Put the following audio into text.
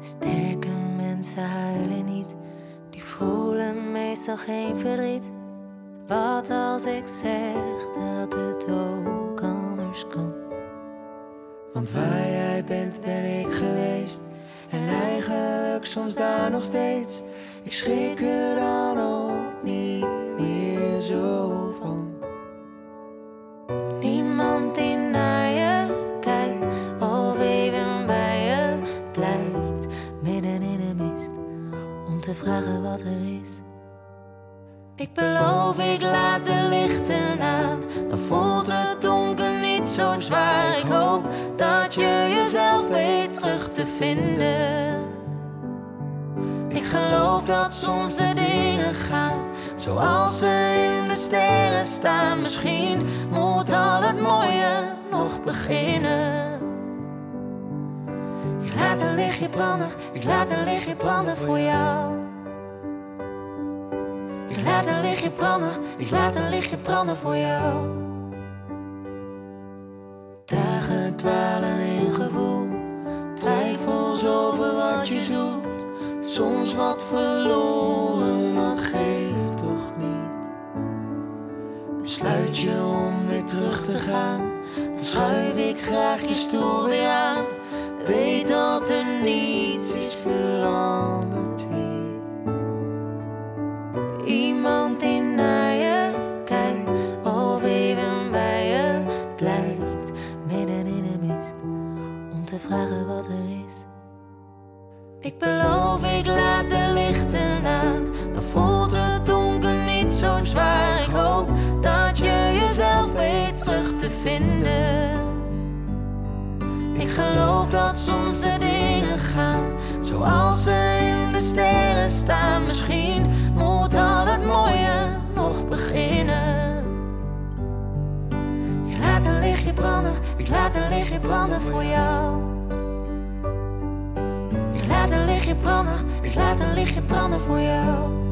Sterke mensen huilen niet, die voelen meestal geen verdriet. Wat als ik zeg dat het ook anders kan? Want waar jij bent ben ik geweest, en eigenlijk soms daar nog steeds. Ik schrik er dan ook niet meer zo van. Niemand die naar je kijkt of even bij je blijft, midden in de mist, om te vragen wat er is. Ik beloof, ik laat de lichten aan, dan voelt het donker niet zo zwaar. Ik hoop dat je jezelf weet terug te vinden. Ik geloof dat soms de dingen gaan zoals ze in de sterren staan. Misschien moet al het mooie nog beginnen. Ik laat een lichtje branden, ik laat een lichtje branden voor jou. Ik laat een lichtje branden, ik laat een lichtje branden voor jou. Dagen dwalen in gevoel, twijfels over wat je zoekt. Soms wat verloren, dat geeft toch niet. Besluit je om weer terug te gaan, dan schuif ik graag je stoel weer aan. Weet dat er niets is veranderd hier. Iemand die naar je kijkt of even bij je blijft, midden in de mist, om te vragen wat er is. Ik beloof, ik laat de lichten aan, dan voelt het donker niet zo zwaar. Ik hoop dat je jezelf weet terug te vinden. Ik geloof dat soms de dingen gaan zoals ze in de sterren staan. Misschien moet al het mooie nog beginnen. Ik laat een lichtje branden, ik laat een lichtje branden voor jou. Ik laat een lichtje branden, ik laat een lichtje branden voor jou.